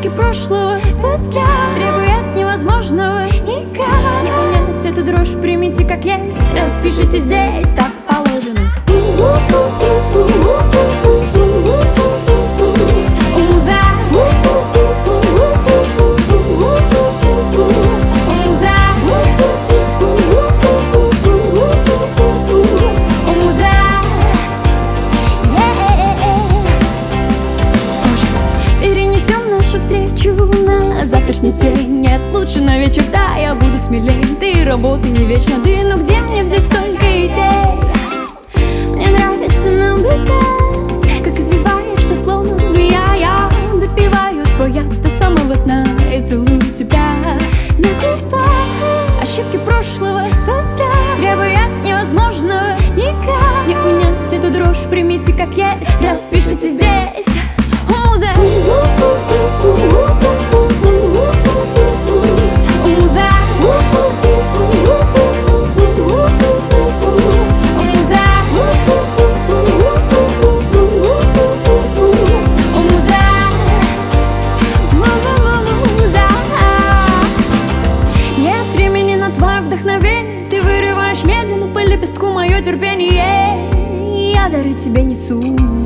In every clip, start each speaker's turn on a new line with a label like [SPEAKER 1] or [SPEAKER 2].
[SPEAKER 1] Ошибки прошлого, твой взгляд требует невозможного. Никак не унять эту дрожь, примите как есть. Распишите здесь, так положено. На завтрашний день нет лучше на вечер, да, я буду смелей. Ты работай не вечно, да, но где мне взять столько идей? Мне нравится наблюдать, как извиваешься, словно змея. Я допиваю твой яд до самого дна и целую тебя на губах. Ошибки прошлого, твой взгляд требует невозможного. Никак не унять эту дрожь, примите как есть. Распишите здесь, муза. Ты вырываешь медленно по лепестку мое терпение. Я дары тебе несу,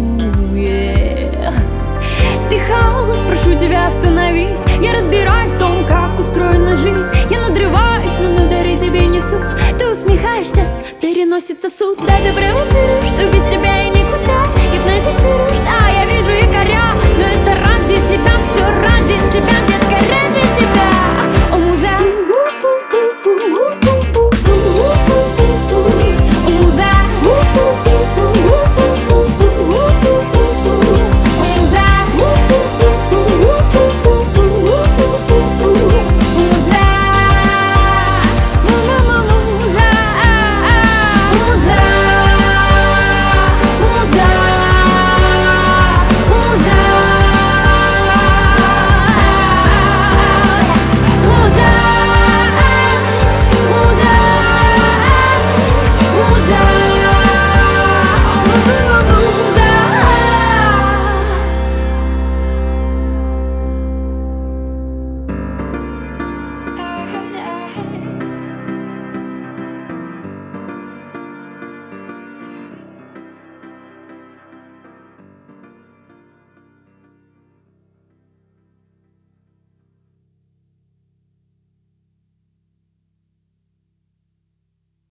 [SPEAKER 1] Ты хаос, прошу тебя, остановись. Я разбираюсь в том, как устроена жизнь. Я надрываюсь, но дары тебе несу. Ты усмехаешься, переносится суд. Да, ты провоцируешь.